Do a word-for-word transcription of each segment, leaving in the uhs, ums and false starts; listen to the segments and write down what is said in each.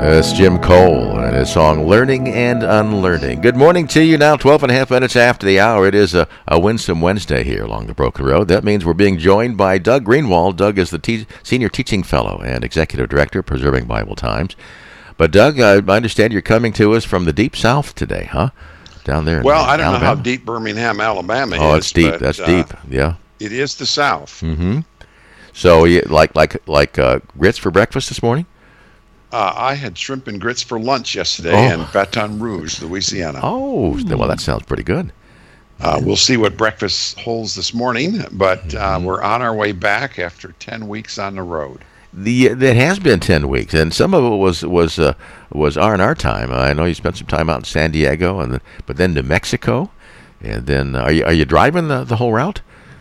It's Jim Cole and his song Learning and Unlearning. Good morning to you now, twelve and a half minutes after the hour. It is a, a winsome Wednesday here along the Broken Road. That means we're being joined by Doug Greenwald. Doug is the te- Senior Teaching Fellow and Executive Director, Preserving Bible Times. But Doug, I understand you're coming to us from the Deep South today, huh? Down there in Well, I don't Alabama? know how deep Birmingham, Alabama oh, is. Oh, it's deep. But, That's uh, deep, yeah. It is the South. Mm-hmm. So, you, like like like uh, grits for breakfast this morning? Uh, I had shrimp and grits for lunch yesterday Oh. in Baton Rouge, Louisiana. Oh, well, that sounds pretty good. Uh, we'll see what breakfast holds this morning, but uh, Mm-hmm. we're on our way back after ten weeks on the road. The that has been ten weeks, and some of it was was uh, was R and R time. I know you spent some time out in San Diego, and then, but then to Mexico, and then uh, are you are you driving the, the whole route?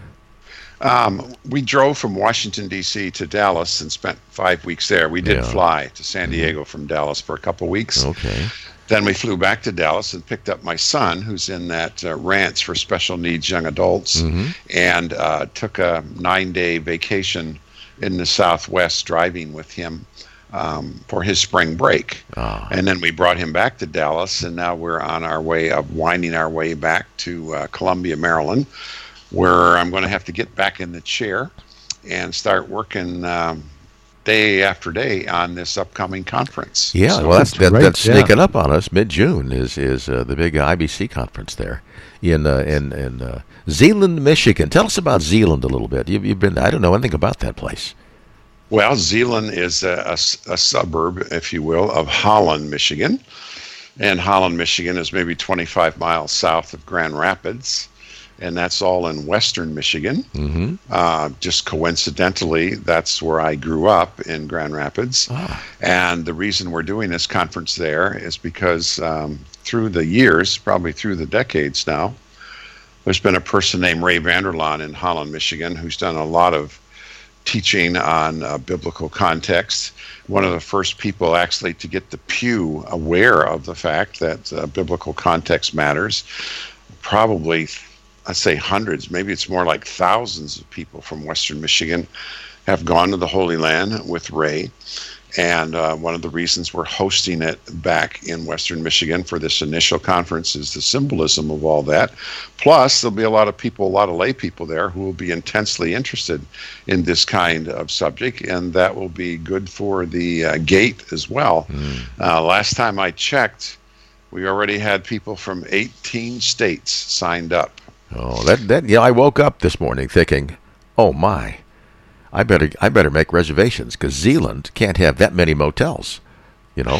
Um, we drove from Washington, D C to Dallas and spent five weeks there. We did Yeah. fly to San Diego from Dallas for a couple weeks. Okay. Then we flew back to Dallas and picked up my son, who's in that uh, ranch for special needs young adults, Mhm. and uh, took a nine-day vacation in the Southwest, driving with him um, for his spring break. Ah. And then we brought him back to Dallas, and now we're on our way of winding our way back to uh, Columbia, Maryland, where I'm going to have to get back in the chair and start working um, day after day on this upcoming conference. Yeah, So- well, that's that, Right, that's yeah. sneaking up on us. Mid June is is uh, the big I B C conference there in uh, in in uh, Zeeland, Michigan. Tell us about Zeeland a little bit. You've, you've been I don't know anything about that place. Well, Zeeland is a, a s- a suburb, if you will, of Holland, Michigan. And Holland, Michigan is maybe twenty-five miles south of Grand Rapids. And that's all in western Michigan. Mm-hmm. Uh, just coincidentally, that's where I grew up, in Grand Rapids. Ah. And the reason we're doing this conference there is because um, through the years, probably through the decades now, there's been a person named Ray Vanderlaan in Holland, Michigan, who's done a lot of teaching on uh, biblical context. One of the first people actually to get the pew aware of the fact that uh, biblical context matters. Probably, I'd say hundreds, maybe it's more like thousands of people from Western Michigan have gone to the Holy Land with Ray. And uh, one of the reasons we're hosting it back in Western Michigan for this initial conference is the symbolism of all that. Plus, there'll be a lot of people, a lot of lay people there who will be intensely interested in this kind of subject, and that will be good for the uh, gate as well. Mm. Uh, last time I checked, we already had people from eighteen states signed up. Oh, that that yeah. I woke up this morning thinking, oh my, I better I better make reservations because Zeeland can't have that many motels, you know.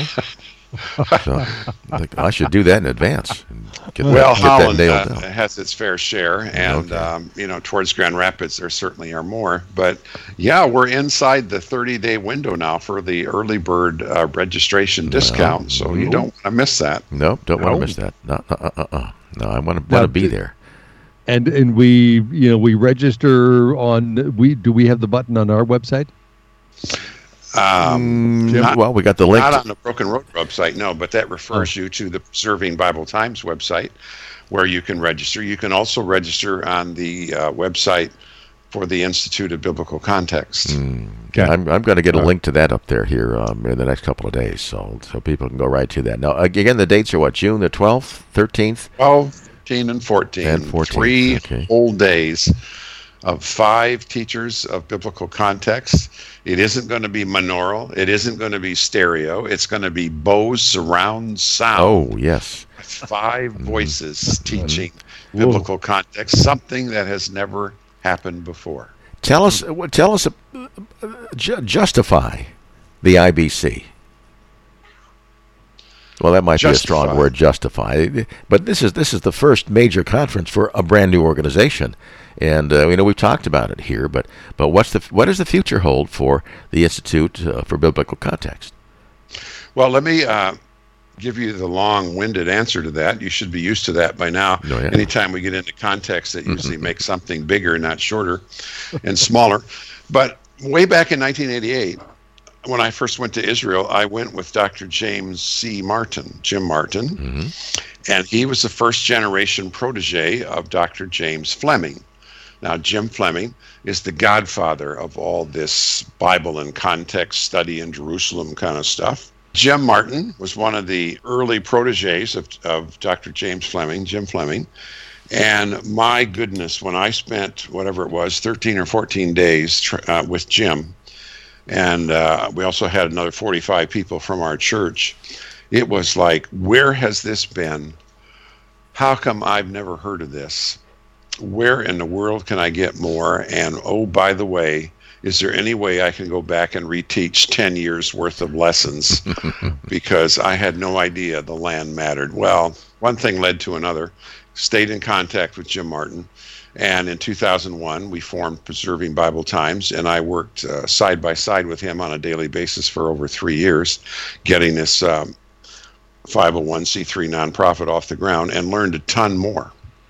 So I think I should do that in advance. And get that, Well, get that Holland nailed uh, down. has its fair share, and Okay. um, you know, towards Grand Rapids, there certainly are more. But yeah, we're inside the thirty-day window now for the early bird uh, registration discount, so you don't want to miss that. Nope, don't want No. to miss that. No, uh, uh, uh, uh. No, I want to Now, want to be d- there. And and we you know we register on we do we have the button on our website? Um, Mm, not- well, we got the link. Not to- on the Broken Road website, no, but that refers you to the Preserving Bible Times website, where you can register. You can also register on the uh, website for the Institute of Biblical Context. Mm, Okay. I'm I'm going to get a All right. link to that up there here um, in the next couple of days, so so people can go right to that. Now again, the dates are what? June the twelfth, thirteenth. twelve, thirteen, and fourteen. And fourteen, Three okay. whole days of five teachers of biblical context. It isn't going to be monaural. It isn't going to be stereo. It's going to be Bose surround sound. Oh yes. Five voices teaching Whoa. biblical context, something that has never happened before. Tell us, tell us, uh, uh, ju- justify the I B C. Well, that might be a Justify. strong word, justify. But this is this is the first major conference for a brand new organization, and uh, you know we've talked about it here. But but what's the what does the future hold for the Institute uh, for Biblical Context? Well, let me uh, give you the long-winded answer to that. You should be used to that by now. Oh, yeah. Anytime we get into context, that usually makes something bigger, not shorter and smaller. But way back in nineteen eighty-eight, when I first went to Israel, I went with Doctor James C. Martin, Jim Martin, Mm-hmm. and he was the first-generation protege of Doctor James Fleming. Now, Jim Fleming is the godfather of all this Bible and context study in Jerusalem kind of stuff. Jim Martin was one of the early proteges of, of Doctor James Fleming, Jim Fleming. And my goodness, when I spent whatever it was, thirteen or fourteen days uh, with Jim, and uh, we also had another forty-five people from our church, it was like, where has this been? How come I've never heard of this? Where in the world can I get more? And oh, by the way, is there any way I can go back and reteach ten years worth of lessons? Because I had no idea the land mattered. Well, one thing led to another. Stayed in contact with Jim Martin. And in two thousand one, we formed Preserving Bible Times, and I worked uh, side by side with him on a daily basis for over three years, getting this um, five oh one c three nonprofit off the ground, and learned a ton more.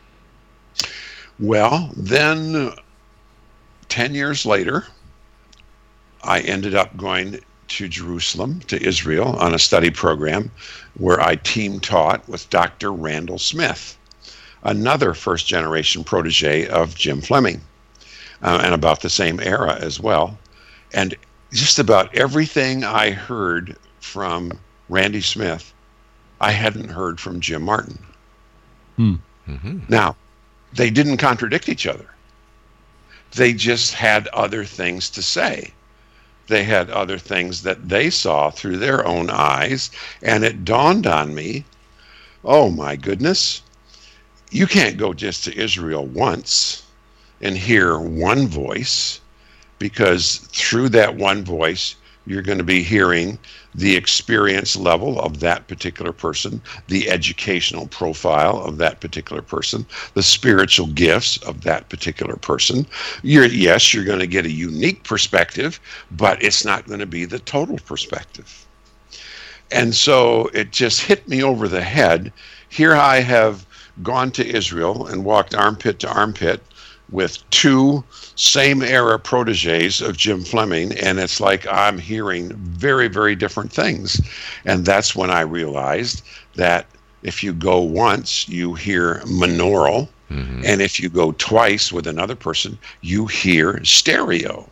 Well, then ten years later, I ended up going to Jerusalem, to Israel, on a study program where I team taught with Doctor Randall Smith, another first-generation protege of Jim Fleming, uh, and about the same era as well. And just about everything I heard from Randy Smith, I hadn't heard from Jim Martin. Hmm. Mm-hmm. Now, they didn't contradict each other. They just had other things to say. They had other things that they saw through their own eyes, and it dawned on me, oh my goodness, you can't go just to Israel once and hear one voice, because through that one voice, you're going to be hearing the experience level of that particular person, the educational profile of that particular person, the spiritual gifts of that particular person. You're, yes, you're going to get a unique perspective, but it's not going to be the total perspective. And so it just hit me over the head. Here I have gone to Israel and walked armpit to armpit with two same era proteges of Jim Fleming, and it's like I'm hearing very, very different things. And that's when I realized that if you go once, you hear monaural, mm-hmm. and if you go twice with another person, you hear stereo.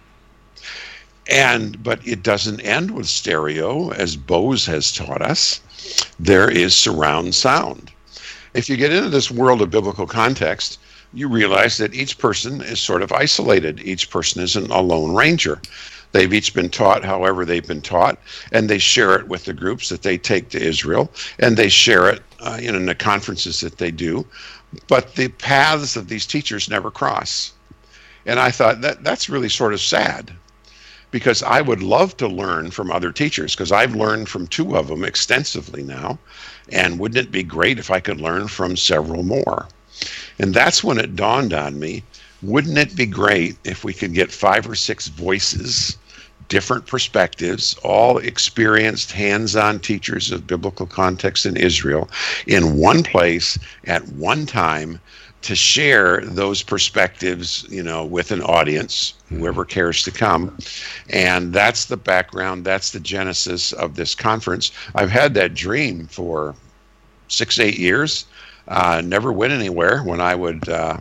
And but it doesn't end with stereo, as Bose has taught us. There is surround sound. If you get into this world of biblical context, you realize that each person is sort of isolated. Each person isn't a lone ranger. They've each been taught however they've been taught, and they share it with the groups that they take to Israel, and they share it uh, in the conferences that they do. But the paths of these teachers never cross. And I thought that that's really sort of sad, because I would love to learn from other teachers, because I've learned from two of them extensively now, and wouldn't it be great if I could learn from several more? And that's when it dawned on me, wouldn't it be great if we could get five or six voices, different perspectives, all experienced hands-on teachers of biblical context in Israel, in one place at one time, to share those perspectives, you know, with an audience, whoever cares to come. And that's the background, that's the genesis of this conference. I've had that dream for six, eight years. Uh, never went anywhere when I would uh,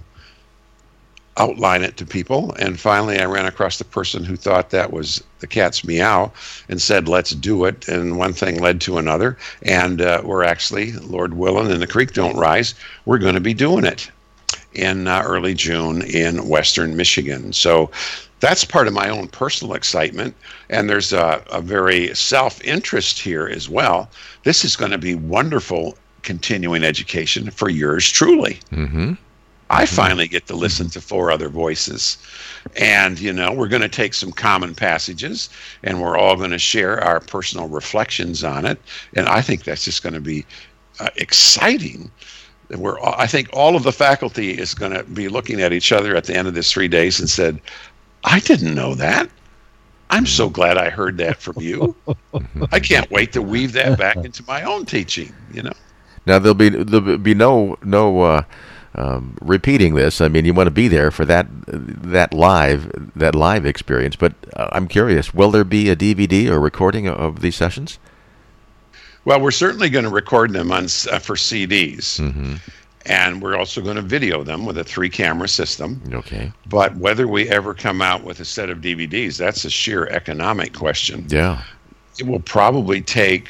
outline it to people. And finally, I ran across the person who thought that was the cat's meow and said, let's do it. And one thing led to another. And uh, we're actually, Lord willing, and the creek don't rise, we're going to be doing it in uh, early June in Western Michigan. So that's part of my own personal excitement. And there's a, a very self-interest here as well. This is going to be wonderful continuing education for yours truly. Mm-hmm. I finally get to listen to four other voices. And, you know, we're going to take some common passages, and we're all going to share our personal reflections on it. And I think that's just going to be uh, exciting. We're, all, I think all of the faculty is going to be looking at each other at the end of this three days and said, I didn't know that. I'm so glad I heard that from you. I can't wait to weave that back into my own teaching, you know. Now there'll be there'll be no no uh, um, repeating this. I mean, you want to be there for that that live that live experience. But uh, I'm curious, will there be a D V D or recording of these sessions? Well, we're certainly going to record them on uh, for C Ds, mm-hmm. and we're also going to video them with a three-camera system. Okay. But whether we ever come out with a set of D V Ds, that's a sheer economic question. Yeah. it will probably take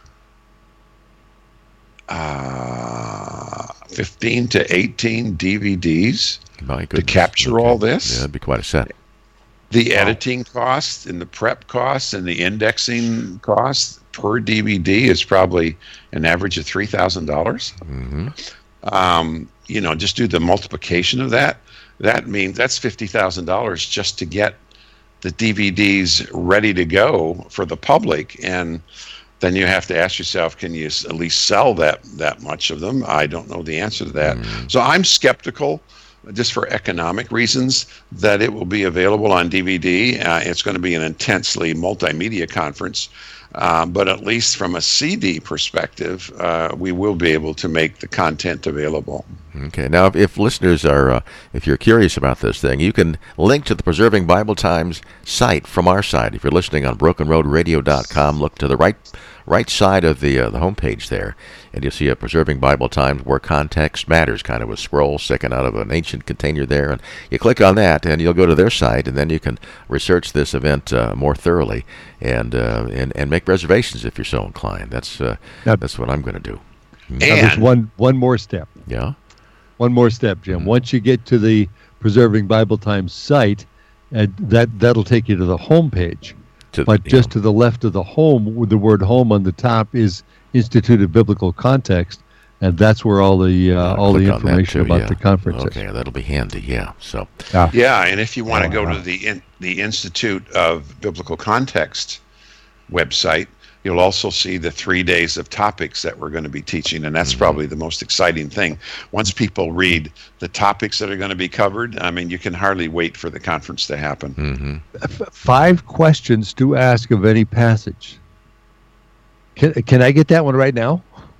uh, fifteen to eighteen D V Ds My to goodness. capture Okay. all this. Yeah, that'd be quite a set. The editing costs and the prep costs and the indexing costs per D V D is probably an average of three thousand dollars. Mm-hmm. Um, you know, just do the multiplication of that. That means that's fifty thousand dollars just to get the D V Ds ready to go for the public. And then you have to ask yourself, can you s- at least sell that that much of them? I don't know the answer to that. Mm. So I'm skeptical, just for economic reasons, that it will be available on D V D. Uh, it's going to be an intensely multimedia conference. Um, but at least from a C D perspective, uh, we will be able to make the content available. Okay. Now, if, if listeners are, uh, if you're curious about this thing, you can link to the Preserving Bible Times site from our side. If you're listening on broken road radio dot com, look to the right right side of the uh, the homepage there, and you'll see a Preserving Bible Times where context matters, kind of a scroll sticking out of an ancient container there, and you click on that, and you'll go to their site, and then you can research this event uh, more thoroughly, and uh, and and make reservations if you're so inclined. That's uh, Yep. that's what I'm going to do. Now, there's And one one more step. Yeah. One more step, Jim. Mhm. Once you get to the Preserving Bible Times site, uh, that that'll take you to the home page. To, But you just know, to the left of the home, with the word "home" on the top, is Institute of Biblical Context, and that's where all the uh, uh, all the click on that information too, about yeah. the conference is. Okay, that'll be handy. Yeah. So. yeah, and if you want to Oh, go wow. to the in, the Institute of Biblical Context website, you'll also see the three days of topics that we're going to be teaching, and that's Mhm. probably the most exciting thing. Once people read the topics that are going to be covered, I mean, you can hardly wait for the conference to happen. Mm-hmm. F- Five questions to ask of any passage. Can can I get that one right now?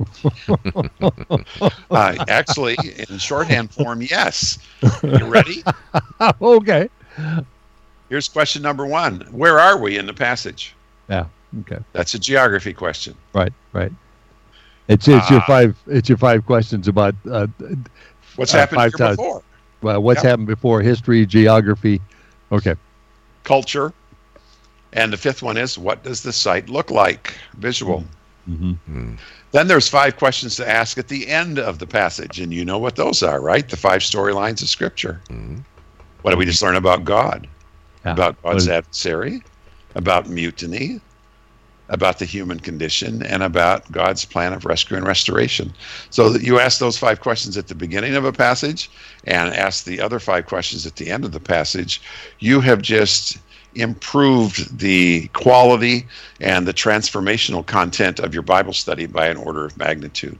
Uh, actually, in shorthand form, yes. You ready? Okay. Here's question number one. Where are we in the passage? Yeah. Okay. That's a geography question. Right. Right. It's it's your Ah. five it's your five questions about uh, What's Uh, happened five here times. before? well, what's Yep. happened before, history, geography. Okay. Culture. And the fifth one is, what does the site look like? Visual. Mm-hmm. Then there's five questions to ask at the end of the passage, and you know what those are, right? The five storylines of Scripture. Mhm. What did we just learn about God? Yeah. About God's What- adversary, about mutiny, about the human condition, and about God's plan of rescue and restoration. So that you ask those five questions at the beginning of a passage and ask the other five questions at the end of the passage, you have just improved the quality and the transformational content of your Bible study by an order of magnitude.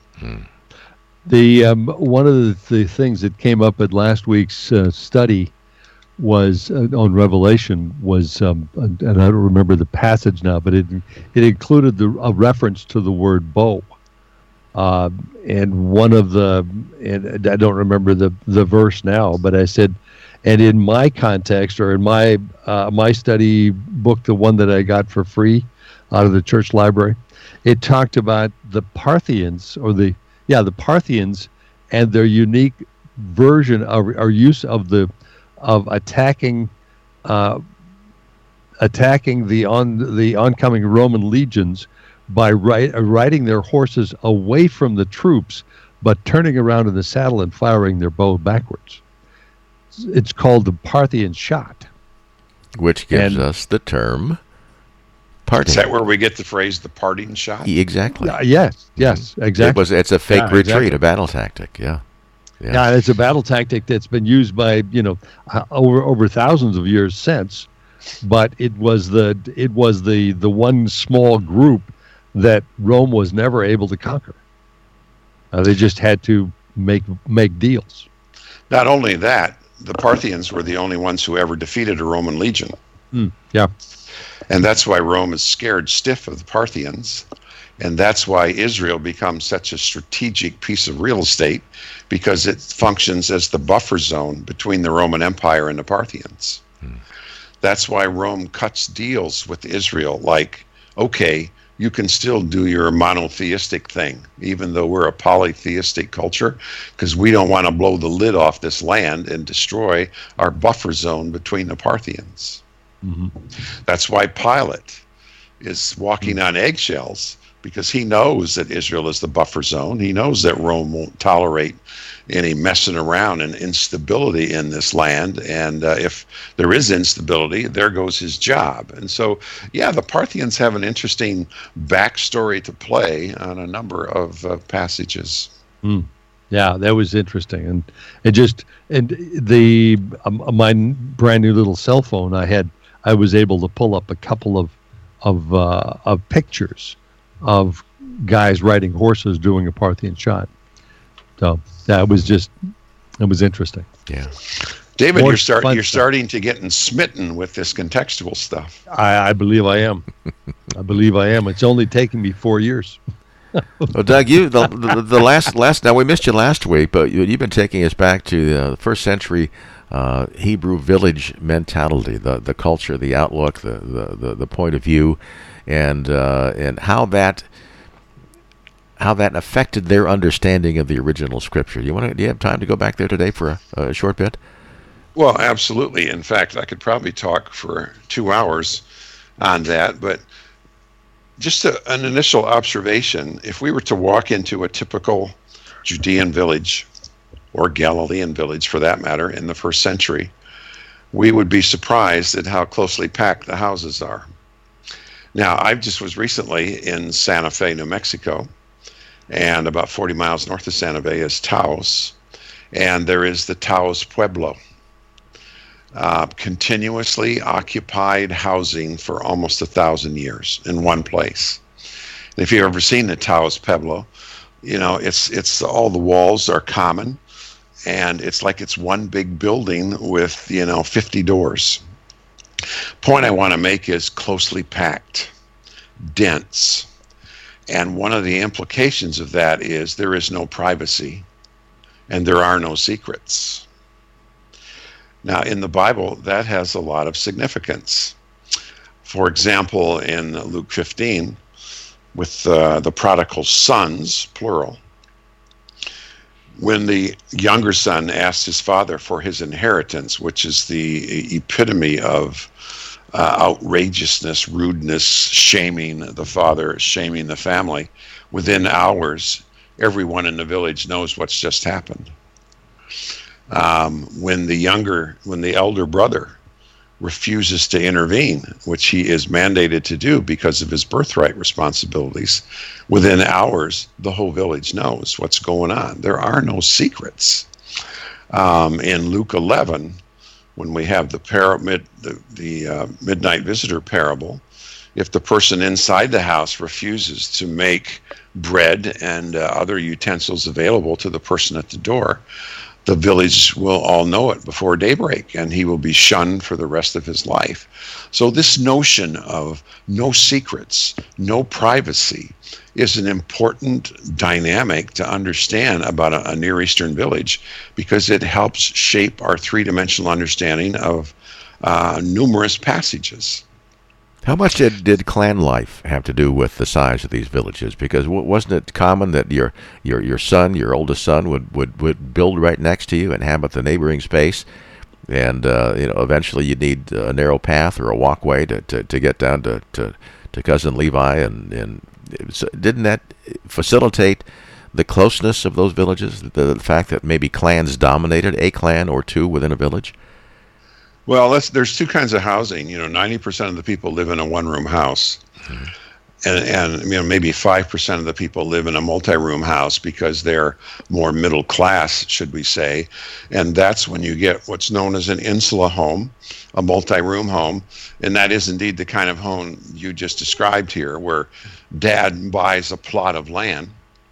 The um, one of the, the things that came up at last week's uh, study was uh, on Revelation was, um, and and I don't remember the passage now, but it it included the a reference to the word bow, uh, and one of the and I don't remember the the verse now, but I said, and in my context or in my uh, my study book, the one that I got for free out of the church library, it talked about the Parthians or the yeah the Parthians and their unique version of or use of the of attacking uh, attacking the on the oncoming Roman legions by ri- riding their horses away from the troops, but turning around in the saddle and firing their bow backwards. It's called the Parthian shot. Which gives And- us the term parting. Is that where we get the phrase "the parting shot"? Exactly. Uh, yes, yes, It exactly. was. It's a fake Yeah, retreat, exactly. a battle tactic. Yeah. Yeah. Yeah, and it's a battle tactic that's been used by you know uh, over over thousands of years since, but it was the it was the the one small group that Rome was never able to conquer. Uh, they just had to make make deals. Not only that, the Parthians were the only ones who ever defeated a Roman legion. Mm, yeah, And that's why Rome is scared stiff of the Parthians. And that's why Israel becomes such a strategic piece of real estate, because it functions as the buffer zone between the Roman Empire and the Parthians. Hmm. That's why Rome cuts deals with Israel like, okay, you can still do your monotheistic thing, even though we're a polytheistic culture, because we don't want to blow the lid off this land and destroy our buffer zone between the Parthians. hmm That's why Pilate is walking on eggshells because he knows that Israel is the buffer zone. He knows that Rome won't tolerate any messing around and instability in this land. And uh, if there is instability, there goes his job. And so, yeah, the Parthians have an interesting backstory to play on a number of uh, passages. Mm. Yeah, that was interesting. And and just and the um, my brand new little cell phone I had, I was able to pull up a couple of of uh, of pictures of guys riding horses doing a Parthian shot. So that was just, it was interesting. Yeah, David, More you're start you're stuff. starting to get smitten with this contextual stuff. I, I believe I am. I believe I am. It's only taken me four years. Well, Doug, you the, the the last last now we missed you last week, but you, you've been taking us back to the first century uh, Hebrew village mentality, the the culture, the outlook, the the, the, the point of view, and uh, and how that. how that affected their understanding of the original scripture. You want to? Do you have time to go back there today for a, a short bit? Well, absolutely. In fact, I could probably talk for two hours on that. But just a, an initial observation: if we were to walk into a typical Judean village, or Galilean village for that matter, in the first century, we would be surprised at how closely packed the houses are. Now, I just was recently in Santa Fe, New Mexico. And about forty miles north of Santa Fe is Taos, and there is the Taos Pueblo, uh, continuously occupied housing for almost a thousand years in one place. And if you've ever seen the Taos Pueblo, you know it's it's all the walls are common, and it's like it's one big building with you know fifty doors. Point I want to make is closely packed, dense. And one of the implications of that is there is no privacy and there are no secrets. Now, in the Bible, that has a lot of significance. For example, in Luke fifteen, with uh, the prodigal sons, plural, when the younger son asked his father for his inheritance, which is the epitome of Uh, outrageousness, rudeness, shaming the father, shaming the family. Within hours, everyone in the village knows what's just happened. Um, when the younger, when the elder brother refuses to intervene, which he is mandated to do because of his birthright responsibilities, within hours, the whole village knows what's going on. There are no secrets. Um, in Luke eleven, when we have the, para, mid, the, the uh, midnight visitor parable, if the person inside the house refuses to make bread and uh, other utensils available to the person at the door, the village will all know it before daybreak, and he will be shunned for the rest of his life. So this notion of no secrets, no privacy, is an important dynamic to understand about a, a Near Eastern village, because it helps shape our three-dimensional understanding of uh, numerous passages. How much did, did clan life have to do with the size of these villages? Because w- wasn't it common that your your your son, your oldest son, would, would, would build right next to you, inhabit the neighboring space, and uh, you know eventually you'd need a narrow path or a walkway to, to, to get down to, to, to cousin Levi, and, and so didn't that facilitate the closeness of those villages, the, the fact that maybe clans dominated, a clan or two within a village? Well, that's, there's two kinds of housing. You know, ninety percent of the people live in a one-room house. Mm-hmm. And, and you know, maybe five percent of the people live in a multi-room house because they're more middle class, should we say. And that's when you get what's known as an insula home, a multi-room home. And that is indeed the kind of home you just described here, where dad buys a plot of land,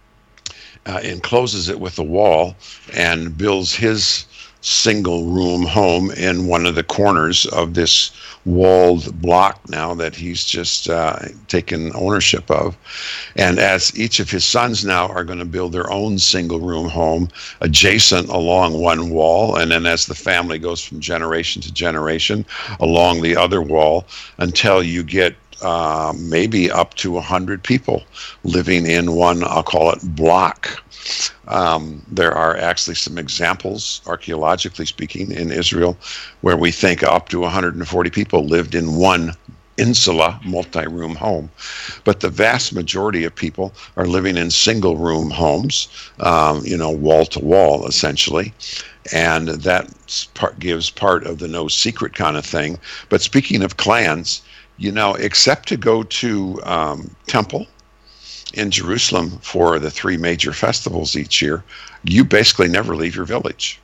uh, encloses it with a wall, and builds his single room home in one of the corners of this walled block now that he's just uh, taken ownership of. And as each of his sons now are going to build their own single room home adjacent along one wall, and then as the family goes from generation to generation along the other wall, until you get uh, maybe up to one hundred people living in one, I'll call it, block. Um, there are actually some examples, archaeologically speaking, in Israel where we think up to one hundred forty people lived in one insula, multi-room home. But the vast majority of people are living in single-room homes, um, you know, wall-to-wall, essentially. And that part gives part of the no secret kind of thing. But speaking of clans, you know, except to go to um, temple in Jerusalem for the three major festivals each year, you basically never leave your village.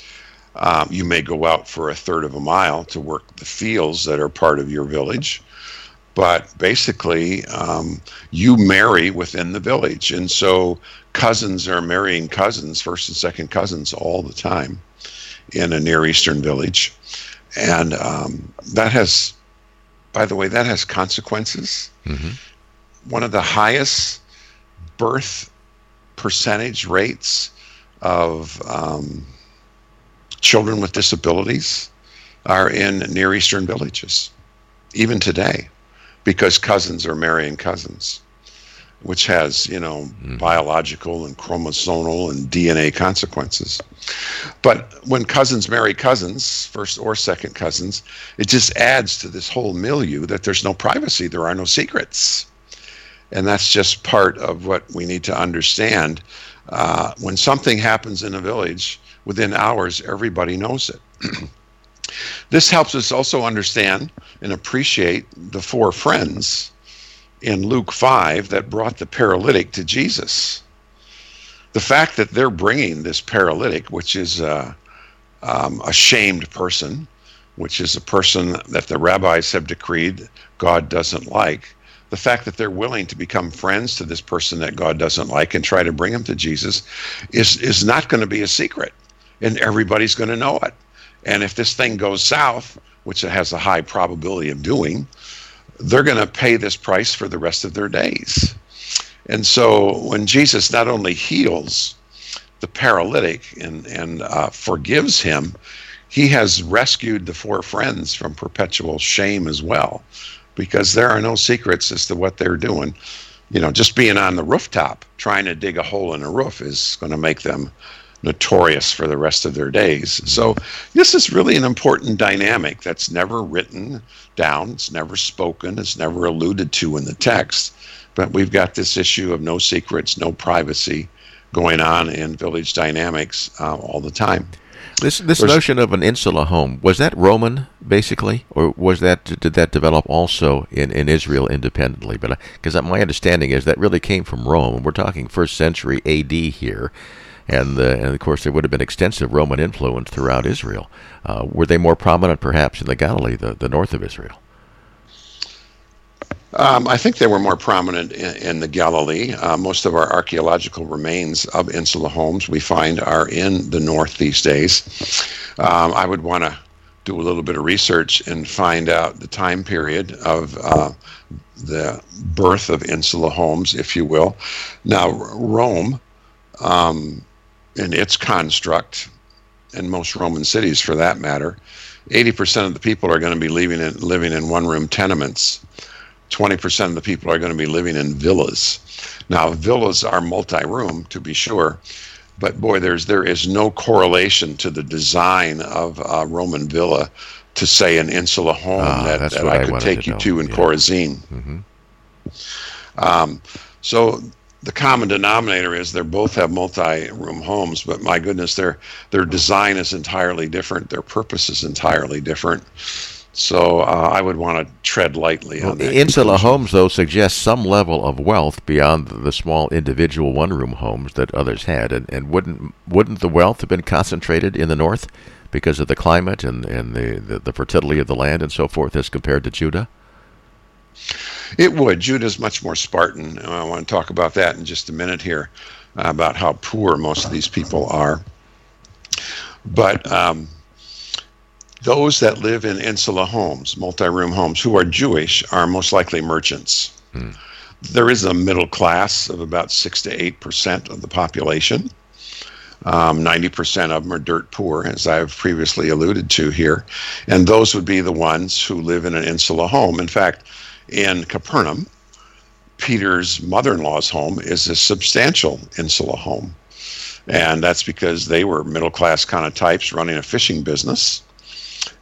Um, you may go out for a third of a mile to work the fields that are part of your village, but basically um, you marry within the village. And so cousins are marrying cousins, first and second cousins, all the time in a Near Eastern village. And um, that has, by the way, that has consequences. Mm-hmm. One of the highest birth percentage rates of um, children with disabilities are in Near Eastern villages, even today, because cousins are marrying cousins, which has, you know, mm-hmm. biological and chromosomal and D N A consequences. But when cousins marry cousins, first or second cousins, it just adds to this whole milieu that there's no privacy, there are no secrets. And that's just part of what we need to understand. Uh, when something happens in a village, within hours, everybody knows it. This helps us also understand and appreciate the four friends in Luke five that brought the paralytic to Jesus. The fact that they're bringing this paralytic, which is a, um, a shamed person, which is a person that the rabbis have decreed God doesn't like, the fact that they're willing to become friends to this person that God doesn't like and try to bring him to Jesus is, is not going to be a secret. And everybody's going to know it. And if this thing goes south, which it has a high probability of doing, they're going to pay this price for the rest of their days. And so when Jesus not only heals the paralytic and, and uh, forgives him, he has rescued the four friends from perpetual shame as well, because there are no secrets as to what they're doing. You know, just being on the rooftop, trying to dig a hole in a roof is going to make them notorious for the rest of their days. So this is really an important dynamic that's never written down, it's never spoken, it's never alluded to in the text, but we've got this issue of no secrets, no privacy going on in village dynamics uh, all the time. This this There's, notion of an insula home, was that Roman basically, or was that did that develop also in, in Israel independently? But because my understanding is that really came from Rome. We're talking first century A D here. And, uh, and of course, there would have been extensive Roman influence throughout Israel. Uh, were they more prominent, perhaps, in the Galilee, the, the north of Israel? Um, I think they were more prominent in, in the Galilee. Uh, most of our archaeological remains of insula homes we find are in the north these days. Um, I would want to do a little bit of research and find out the time period of uh, the birth of insula homes, if you will. Now, Rome, um, in its construct, and most Roman cities for that matter, eighty percent of the people are going to be living in, living in one-room tenements. twenty percent of the people are going to be living in villas. Now, villas are multi-room, to be sure, but boy, there's there is no correlation to the design of a Roman villa to, say, an insula home ah, that, that I could I take to you know. to in yeah. Chorazin. Mm-hmm. Um, so the common denominator is they both have multi-room homes, but my goodness, their their design is entirely different. Their purpose is entirely different. So uh, I would want to tread lightly well, on that. Insula conclusion. homes, though, suggest some level of wealth beyond the small individual one-room homes that others had. And, and wouldn't wouldn't the wealth have been concentrated in the north because of the climate and, and the, the, the fertility of the land and so forth as compared to Judah? It would. Judah's much more Spartan. I want to talk about that in just a minute here, uh, about how poor most of these people are. But um, those that live in insula homes, multi-room homes, who are Jewish, are most likely merchants. Hmm. There is a middle class of about six to eight percent of the population. Um, ninety percent of them are dirt poor, as I've previously alluded to here. And those would be the ones who live in an insula home. In fact, in Capernaum, Peter's mother-in-law's home is a substantial insula home. And that's because they were middle-class kind of types running a fishing business.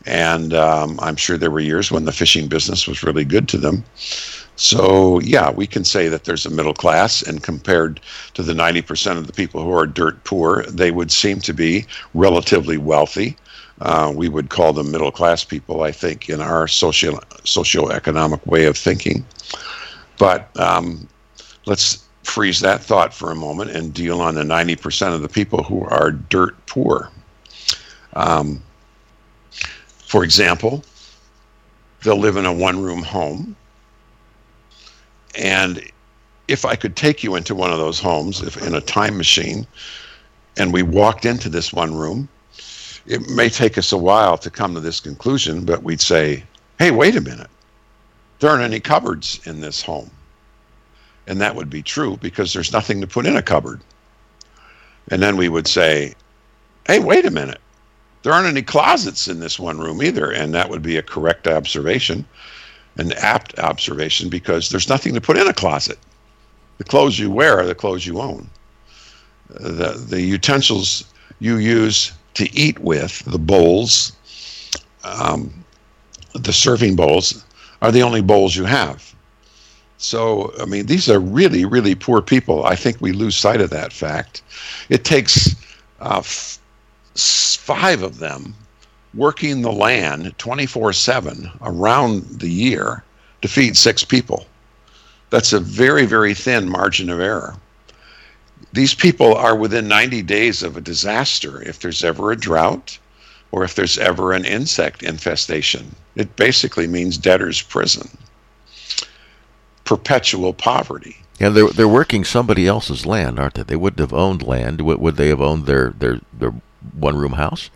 And um, I'm sure there were years when the fishing business was really good to them. So, yeah, we can say that there's a middle class, and compared to the ninety percent of the people who are dirt poor, they would seem to be relatively wealthy. Uh, we would call them middle class people, I think, in our socio socioeconomic way of thinking. But um, let's freeze that thought for a moment and deal on the ninety percent of the people who are dirt poor. Um, for example, they'll live in a one-room home. And if I could take you into one of those homes, if in a time machine, and we walked into this one room, it may take us a while to come to this conclusion, but we'd say, hey, wait a minute. There aren't any cupboards in this home. And that would be true because there's nothing to put in a cupboard. And then we would say, hey, wait a minute. There aren't any closets in this one room either. And that would be a correct observation. An apt observation, because there's nothing to put in a closet. The clothes you wear are the clothes you own. The, the utensils you use to eat with, the bowls, um, the serving bowls, are the only bowls you have. So, I mean, these are really, really poor people. I think we lose sight of that fact. It takes uh, f five of them working the land twenty-four seven around the year to feed six people. That's a very, very thin margin of error. These people are within ninety days of a disaster if there's ever a drought or if there's ever an insect infestation. It basically means debtor's prison. Perpetual poverty. And they're, they're working somebody else's land, aren't they? They wouldn't have owned land. Would, would they have owned their, their, their one-room house?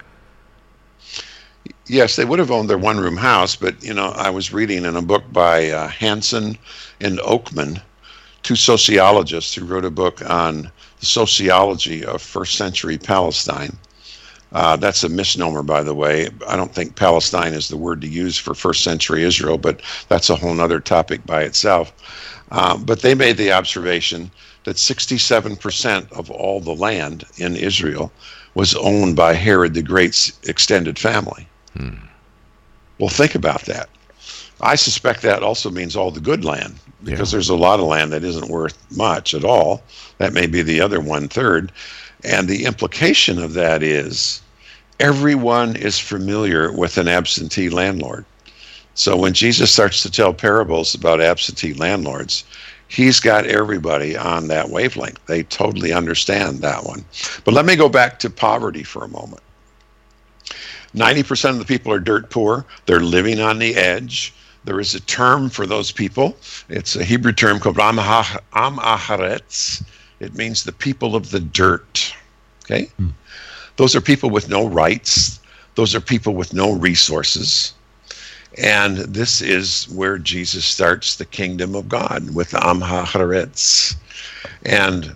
Yes, they would have owned their one-room house, but, you know, I was reading in a book by uh, Hansen and Oakman, two sociologists who wrote a book on the sociology of first-century Palestine. Uh, that's a misnomer, by the way. I don't think Palestine is the word to use for first-century Israel, but that's a whole other topic by itself. Uh, but they made the observation that sixty-seven percent of all the land in Israel was owned by Herod the Great's extended family. Hmm. Well, think about that. I suspect that also means all the good land, because yeah. there's a lot of land that isn't worth much at all. That may be the other one-third. And the implication of that is everyone is familiar with an absentee landlord. So when Jesus starts to tell parables about absentee landlords, he's got everybody on that wavelength. They totally understand that one. But let me go back to poverty for a moment. ninety percent of the people are dirt poor. They're living on the edge. There is a term for those people. It's a Hebrew term called Am Haaretz. It means the people of the dirt. Okay? Hmm. Those are people with no rights. Those are people with no resources. And this is where Jesus starts the kingdom of God, with Am Haaretz. And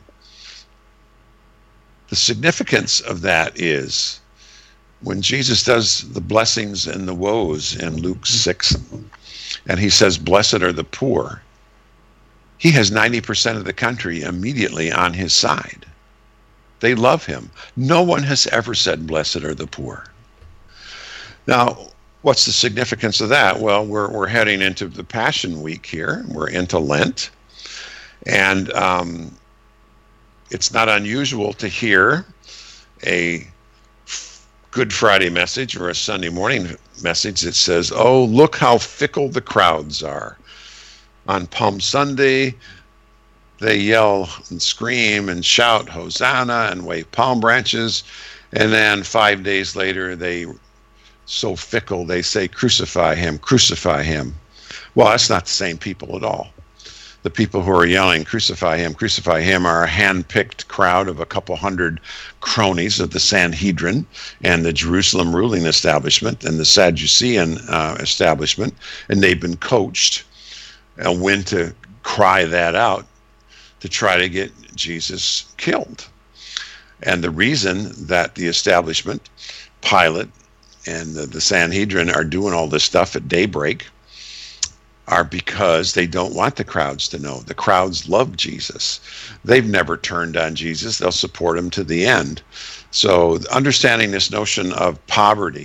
the significance of that is when Jesus does the blessings and the woes in Luke six, and he says, blessed are the poor, he has ninety percent of the country immediately on his side. They love him. No one has ever said, blessed are the poor. Now, what's the significance of that? Well, we're, we're heading into the Passion Week here. We're into Lent. And um, it's not unusual to hear a Good Friday message or a Sunday morning message that says, oh, look how fickle the crowds are. On Palm Sunday, they yell and scream and shout Hosanna and wave palm branches. And then five days later, they so fickle, they say, crucify him, crucify him. Well, that's not the same people at all. The people who are yelling, crucify him, crucify him, are a hand-picked crowd of a couple hundred cronies of the Sanhedrin and the Jerusalem ruling establishment and the Sadducean uh, establishment, and they've been coached uh, when to cry that out to try to get Jesus killed. And the reason that the establishment, Pilate, and the, the Sanhedrin are doing all this stuff at daybreak are because they don't want the crowds to know. The crowds love Jesus. They've never turned on Jesus. They'll support him to the end. So understanding this notion of poverty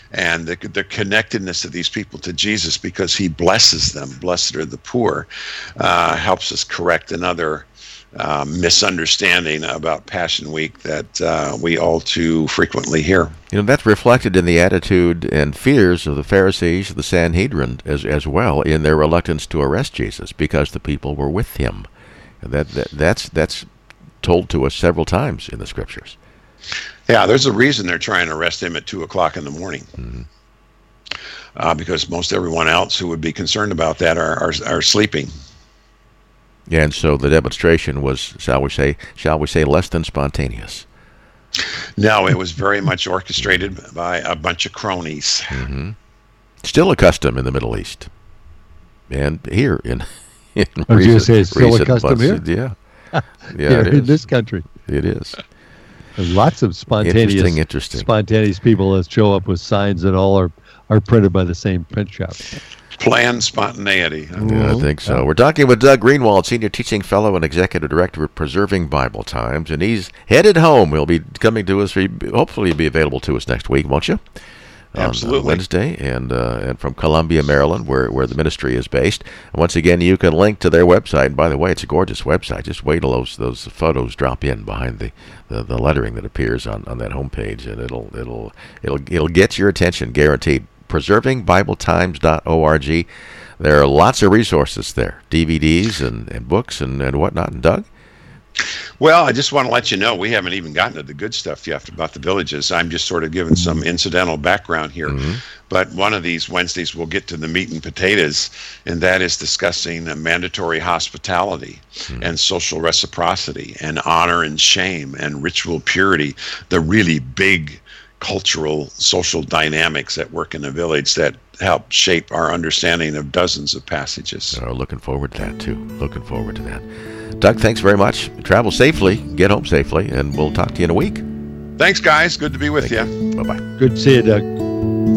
and the, the connectedness of these people to Jesus because he blesses them. Blessed are the poor, uh, helps us correct another uh, misunderstanding about Passion Week that uh, we all too frequently hear. You know, that's reflected in the attitude and fears of the Pharisees, the Sanhedrin, as as well, in their reluctance to arrest Jesus because the people were with him. And that, that that's that's told to us several times in the Scriptures. Yeah, there's a reason they're trying to arrest him at two o'clock in the morning. Mm-hmm. Uh, because most everyone else who would be concerned about that are, are are sleeping. Yeah, and so the demonstration was, shall we say, shall we say, less than spontaneous. No, it was very much orchestrated by a bunch of cronies. Mm-hmm. Still a custom in the Middle East, and here in in I was recent, say it's still a recent custom months. here? Yeah, yeah, Here it in is. this country. It is. There's lots of spontaneous, Interesting, interesting. spontaneous people that show up with signs that all are, are printed by the same print shop. Planned spontaneity. Yeah, I think so. We're talking with Doug Greenwald, Senior Teaching Fellow and Executive Director of Preserving Bible Times, and he's headed home. He'll be coming to us, hopefully be available to us next week, won't you? Absolutely. On Wednesday, and uh, and from Columbia, Maryland, where, where the ministry is based. And once again, you can link to their website. And by the way, it's a gorgeous website. Just wait till those those photos drop in behind the, the, the lettering that appears on, on that homepage, and it'll it'll it'll it'll get your attention, guaranteed. preserving bible times dot org. There are lots of resources there, D V Ds and, and books and, and whatnot. And Doug? Well, I just want to let you know we haven't even gotten to the good stuff yet about the villages. I'm just sort of giving some incidental background here. Mm-hmm. But one of these Wednesdays we'll get to the meat and potatoes, and that is discussing uh, mandatory hospitality mm-hmm. and social reciprocity and honor and shame and ritual purity, the really big cultural, social dynamics at work in the village that help shape our understanding of dozens of passages. Oh, looking forward to that, too. Looking forward to that. Doug, thanks very much. Travel safely, get home safely, and we'll talk to you in a week. Thanks, guys. Good to be with Thank you. you. Bye-bye. Good to see you, Doug.